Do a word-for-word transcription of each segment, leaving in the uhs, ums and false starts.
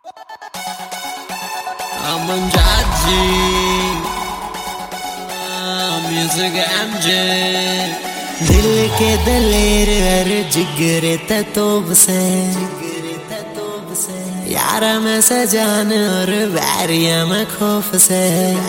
Aman Jaji, Music M J। दिल के दलेर हर जिगरे तोब से यारा में सजान और बैरिया में खौफ से।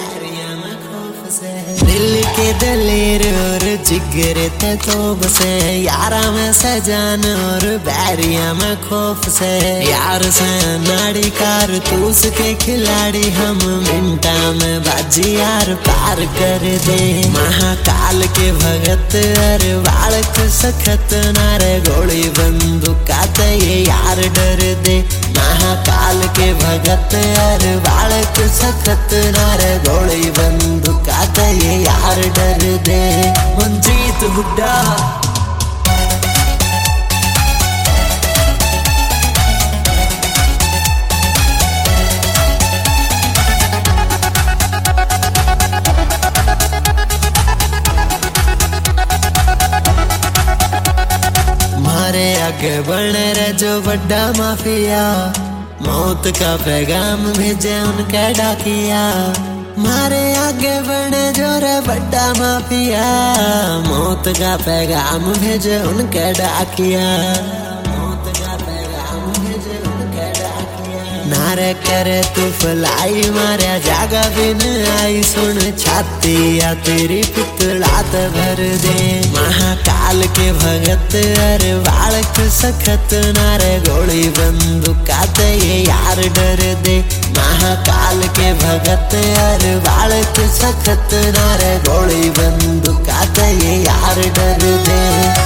दिल के दलेर और जिगरे तोब से यारा में सजान और बैरिया में खौफ से। यार से नाड़ी कार तूस के खिलाड़ी हम मिनटा में बाजी यार पार कर दे। महाकाल के भगत अरे बालक सखत नारे गोली बंदूकात ये यार डर दे। महाकाल के भगत अरे बालक सखत नारे गोली बंदूकात ये यार डर दे। मंजीत हुड्डा मारे आगे बने रे जो बड़ा माफिया, मौत का पैगाम भेजे उनका डाकिया। मारे आगे बने जो रे बड़ा माफिया, मौत का पैगाम भेजे उनका डाकिया। मौत का पैगाम भेजे उनका डाकिया। नारे करे तू फलाई मारे जागा बिन आई सुन छाती या तेरी पितलात भर दे। महाकाल के भगत अरे बालक सखत नारे गोली बंदूकात ये यार डर दे। महाकाल के भगत अरे बालक सखत नारे गोली बंदूकात ये यार डर दे।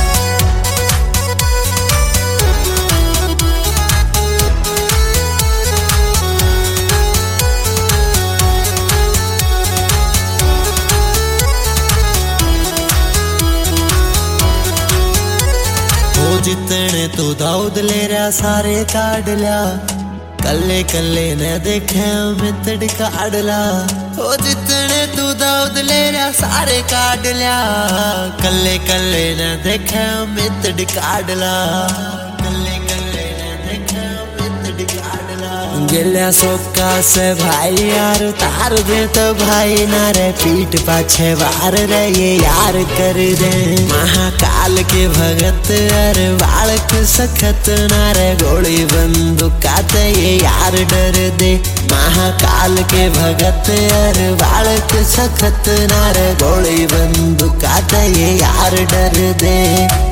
जितने तू दाऊद ले रहा सारे काट लिया, कल्ले कल्ले न देखे मितड़ काट ला। ओ जितने तू दाऊद ले रहा सारे काट लिया, कल्ले कल्ले न देखे मितड़ काट ला। कल्ले कल्ले न देखे मितड़ काट ला। गिल्या सोका से भाई यार तार दे तो भाई नारे पीठ पाछे वार रे ये यार कर दे। महाकाल के भगत अरे बालक सखत नारे गोली बंदूकात ये यार डर दे। महाकाल के भगत अरे बालक सखत नारे गोली बंदूकात ये यार डर दे।